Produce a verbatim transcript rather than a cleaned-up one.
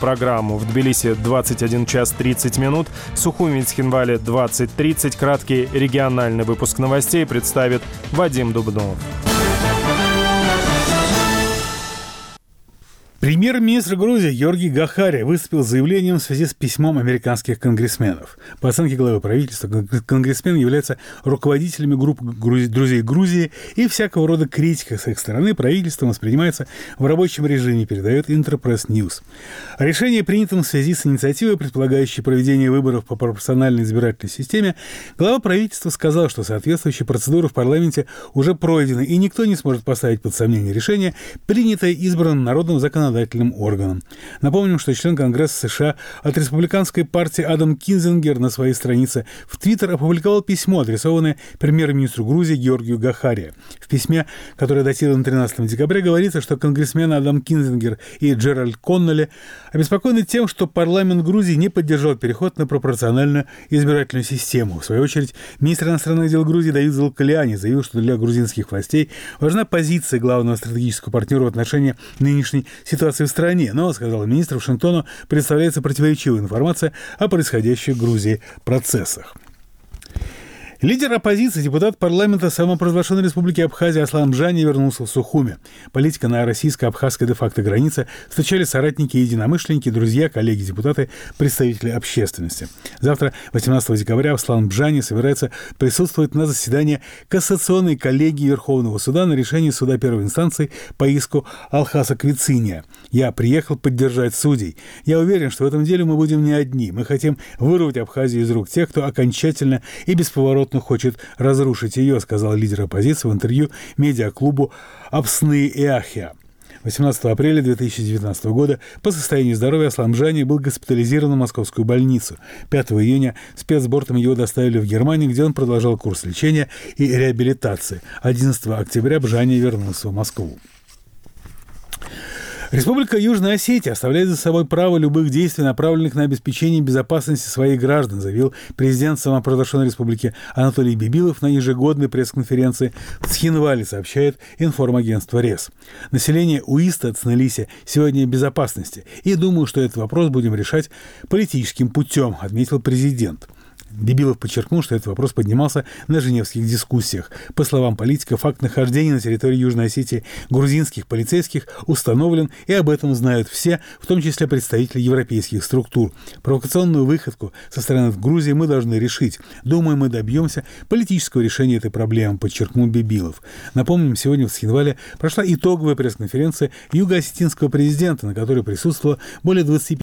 программу. В Тбилиси двадцать один час тридцать минут, Сухуми и Цхинвале двадцать тридцать. Краткий региональный выпуск новостей представит Вадим Дубнов. Премьер-министр Грузии Георгий Гахари выступил с заявлением в связи с письмом американских конгрессменов. По оценке главы правительства, конгрессмены являются руководителями групп друзей Грузии, и всякого рода критика с их стороны правительством воспринимается в рабочем режиме, передает Интерпресс Ньюс. Решение принято в связи с инициативой, предполагающей проведение выборов по пропорциональной избирательной системе. Глава правительства сказал, что соответствующие процедуры в парламенте уже пройдены, и никто не сможет поставить под сомнение решение, принятое избранным народным законодательством. Органом. Напомним, что член Конгресса США от республиканской партии Адам Кинзингер на своей странице в Твиттер опубликовал письмо, адресованное премьер-министру Грузии Георгию Гахари. В письме, которое датировано тринадцатого декабря, говорится, что конгрессмены Адам Кинзингер и Джеральд Коннелли обеспокоены тем, что парламент Грузии не поддержал переход на пропорциональную избирательную систему. В свою очередь, министр иностранных дел Грузии Давид Залкаляни заявил, что для грузинских властей важна позиция главного стратегического партнера в отношении нынешней ситуации в стране, но, сказал министр, Вашингтону представляется противоречивая информация о происходящих в Грузии процессах. Лидер оппозиции, депутат парламента самопровозглашенной республики Абхазия Аслан Бжани вернулся в Сухуми. Политика на российско-абхазской де-факто границе встречали соратники, единомышленники, друзья, коллеги, депутаты, представители общественности. Завтра, восемнадцатого декабря, Аслан Бжани собирается присутствовать на заседании Кассационной коллегии Верховного суда на решение суда первой инстанции по иску Алхаса Квициния. «Я приехал поддержать судей. Я уверен, что в этом деле мы будем не одни. Мы хотим вырвать Абхазию из рук тех, кто окончательно и бесповоротно хочет разрушить ее», сказал лидер оппозиции в интервью медиаклубу «Апсны и Ахия». восемнадцатого апреля две тысячи девятнадцатого года по состоянию здоровья Аслан Бжани был госпитализирован в московскую больницу. пятого июня спецбортом его доставили в Германию, где он продолжал курс лечения и реабилитации. одиннадцатого октября Бжани вернулся в Москву. Республика Южная Осетия оставляет за собой право любых действий, направленных на обеспечение безопасности своих граждан, заявил президент самопровозглашенной республики Анатолий Бибилов на ежегодной пресс-конференции в Цхинвале, сообщает информагентство РЕС. Население УИСТа Цнелиси сегодня в безопасности, и думаю, что этот вопрос будем решать политическим путем, отметил президент. Бибилов подчеркнул, что этот вопрос поднимался на женевских дискуссиях. По словам политика, факт нахождения на территории Южной Осетии грузинских полицейских установлен, и об этом знают все, в том числе представители европейских структур. Провокационную выходку со стороны Грузии мы должны решить. Думаю, мы добьемся политического решения этой проблемы, подчеркнул Бибилов. Напомним, сегодня в Цхинвале прошла итоговая пресс-конференция юго-осетинского президента, на которой присутствовало более двадцати